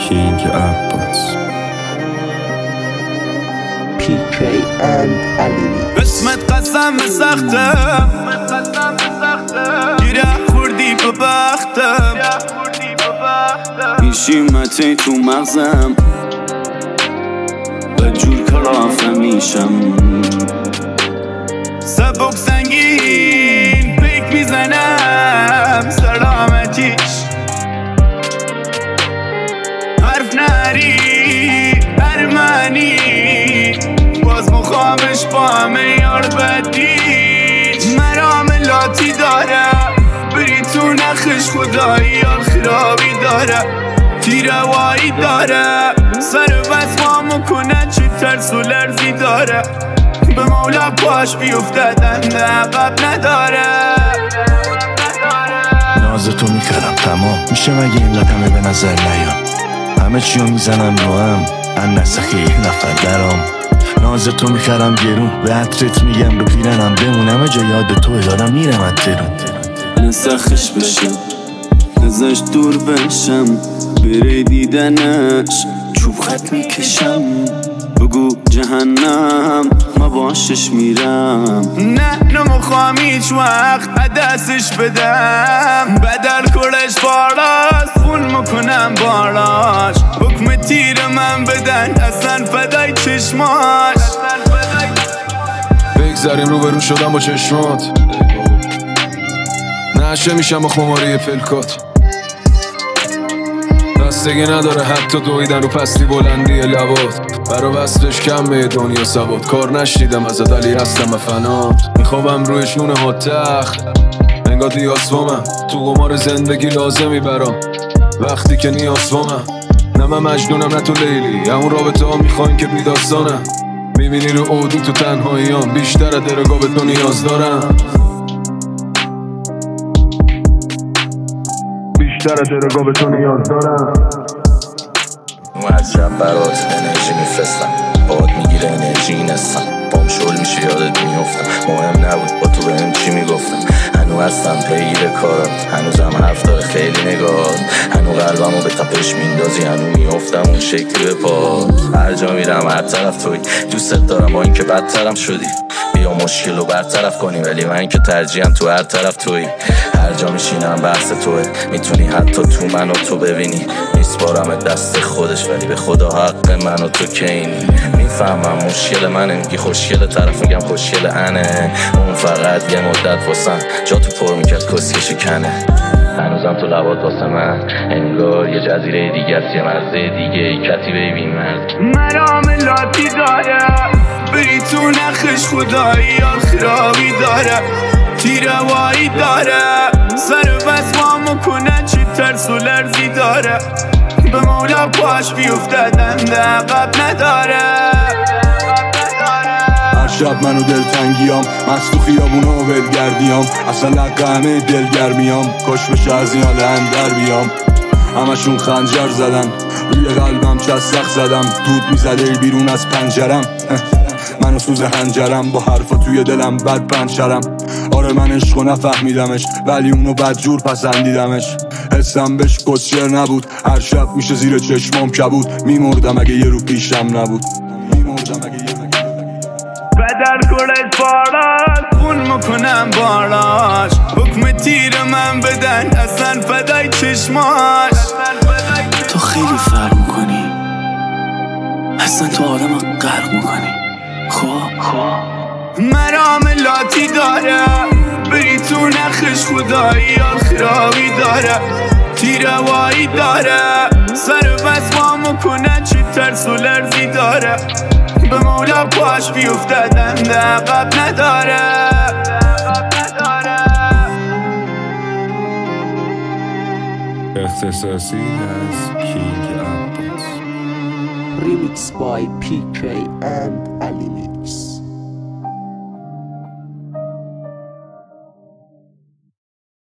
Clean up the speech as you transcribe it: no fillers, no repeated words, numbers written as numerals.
کینگ عباس PK and علی قسمت قسم سخته گیره خوردی به بختم این شیمتی تو مغزم به جور کلافه میشم سبک سنگین پیک میزنم سلامتیش حرف نری ارمنی باز مخامش با همه یار بدیج مراملاتی داره بری تو نخش خدایی یار خرابی داره تیروایی داره سر بسمامو کنه چی ترس و لرزی داره به مولا پاش بیفتدن عقب نداره ناز تو میکردم تمام میشه مگه این همه به نظر نیام همه چیو میزنم رو هم ان نسخه یک نفر درام ناز تو میکردم گرون به عطرت میگم رو پیرنم بمونم جا یاد تو دارم میرم از ترون نسخش بشم ازش دور بشم بره دیدنش چوب خط میکشم بگو جهنم ما باشش میرم نه نمیخوام هیچ وقت دستش بدم بدل کلش بالاست خون میکنم بالاش حکم تیر من بدن اصلا فدای چشماش بگذاریم روبرو شدم با چشمات نشه میشم با خماره پلکات بستگی نداره حتی دویدن رو پستی بلندی لبات برا وصلش کمه دنیا سواد کار نشیدم ازت علی هستم و فنات میخوابم روی شونه ها تخت انگار دیاز من تو قمار زندگی لازمی برام وقتی که نیاز من نه من مجنونم نه تو لیلی همون رابطه ها میخواین که بیداستانم میبینی رو عودی تو تنهاییام بیشتر درگاه به تو نیاز دارم بیشتر درگاه به تو نیاز دارم از شب برات انرژی میفرستم باد میگیره انرژی نستم بام شل میشه یادت میفتم مهم نبود با تو بهم چی میگفتم هنو هستم پیگیر کارات هنوزم حرف داره خیلی نگاهات هنو قلبمو به تپش میندازی هنو میفتم اون شکلی به پات هر جا میرم هر طرف توی دوستت دارم با اینکه بدترم شدی بیا مشکل رو برطرف کنی ولی من که ترجیحم تو هر طرف توی هر جا میشینم بحث توه میتونی حتی تو منو تو ببینی میسپارم دست خودش ولی به خدا حق من و تو کینی میفهمم مشکل منه میگی خوشگل طرف میگم خوشگل انه اون فقط یه مدت واسم جا تو پر میکرد کسکشی کنه هنوزم تو لبات واسه من انگار یه جزیره دیگه است یه مرزه دیگه کتی بیبی مرد مراملاتی داره بری تو نخش خدایی یار خرابی داره تیروایی داره سر بسمامو کنه چی ترس و لرزی داره به مولا پاش بیفتدن عقب نداره هر شب منو دلتنگیام مست تو خیابونو ولگردیام اصلا لقه همه دلگرمیام کاش بشه از این حال اندر بیام همشون خنجر زدن روی قلبم چستخ زدم دود میزده بیرون از پنجرم منو سوز هنجرم با حرفا توی دلم بد پنچرم آره من عشقو نفهمیدمش ولی اونو بدجور پسندیدمش حسم بهش کسچر نبود هر شب میشه زیر چشمام کبود میمردم اگه یه رو پیشم نبود بدل کلش بالاست خون میکنم بالاش حکم تیر من بدن اصلا فدای چشماش تو خیلی فرق میکنی اصلا تو آدم غرق میکنی خب مراملاتی داره بری تو نخش خدایی یار خرابی داره تیروایی داره سر بسمامو کنه چی ترس و لرزی داره به مولا پاش بیفتدن عقب نداره اختصاصی از کینگ عباس Remix by PK and علی